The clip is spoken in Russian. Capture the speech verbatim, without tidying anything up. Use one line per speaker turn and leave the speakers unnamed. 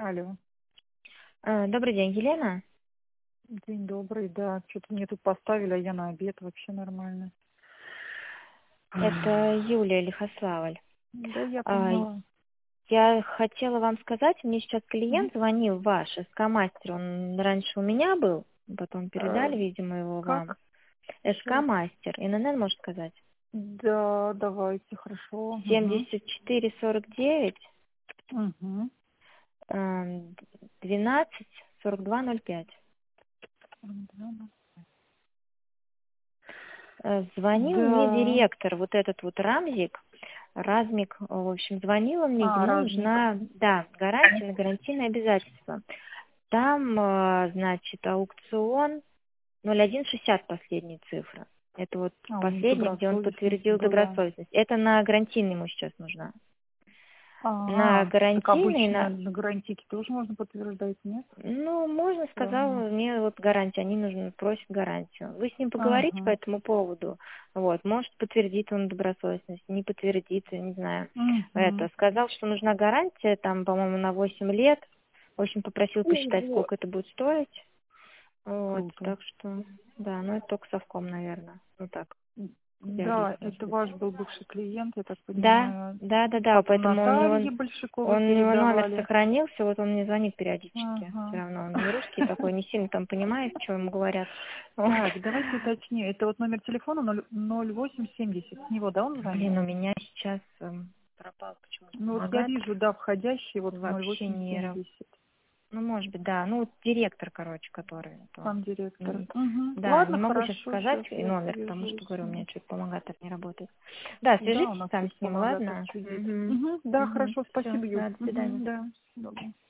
Алло.
Э, Добрый день, Елена.
День добрый, да. Что-то мне тут поставили, а я на обед вообще нормально.
Это Юлия Лихославль.
Да, я
А,
поняла.
Я хотела вам сказать, мне сейчас
Мгм.
клиент звонил ваш, СК-мастер, он раньше у меня был, потом
Э,
передали, видимо, его вам.
Как? Еще раз.
СК-мастер, ИНН может сказать.
Да, давайте, хорошо. Угу.
семьдесят четыре сорок девять
Угу.
эм, двенадцать сорок два ноль пять. Э, Звонил мне
Да.
директор, вот этот вот Рамзик, Размик, в общем, звонила мне,
А,
ему
разник.
нужна, да, гарантия на гарантийное обязательство. Там, э, значит, аукцион ноль один шестьдесят последняя цифра. Это вот
А, у них
последняя, где он
добросовестность
подтвердил
была.
добросовестность. Это на гарантийный ему сейчас нужна. На
Ага. Так
гарантийный,
обычно
на,
на гарантийке тоже можно подтверждать, нет?
ну, можно, сказал,
Странно.
мне вот гарантия, они нужны, просят гарантию. Вы с ним поговорите по
Ага.
этому поводу, вот, может, подтвердит он добросовестность, не подтвердит, я не знаю.
Угу.
Это, сказал, что нужна гарантия, там, по-моему, на восемь лет, в общем, попросил посчитать,
Ого.
сколько это будет стоить, вот,
Круто.
так что, да, ну, это только совком, наверное, ну, так,
Да,
идеалист, может
это
быть.
ваш был бывший клиент, я так
Да,
понимаю.
да, да, да,
Потом
поэтому у него,
Наталье Большаковой
он, у него номер
передавали.
сохранился, вот он мне звонит периодически. Все
Ага.
равно он не русский такой, не сильно там понимает, что ему говорят. Вот.
Так, давайте уточню. Это вот номер телефона ноль ноль восемь семьдесят. С него, да, он звонит?
Блин, у меня сейчас эм, пропал почему-то
Ну вот я
помогатор.
вижу, да, входящий вот ноль
Вообще
восемь
не... ра-
семьдесят.
Ну, может быть, да. Ну, вот директор, короче, который... то,
Сам директор.
м,
Угу.
Да, не
Ладно,
могу сейчас
хорошо,
сказать
сейчас
и
я
номер, потому что,
свяжусь.
говорю, у меня
Мгм.
что-то помогатор не работает. Да,
Да, у
свяжитесь
нас
там
тут
с ним,
помогатор
ладно?
чудит.
Угу.
Угу. Да,
Угу.
хорошо,
Все,
спасибо, Юль.
да, до
Угу,
свидания.
да. Доброго.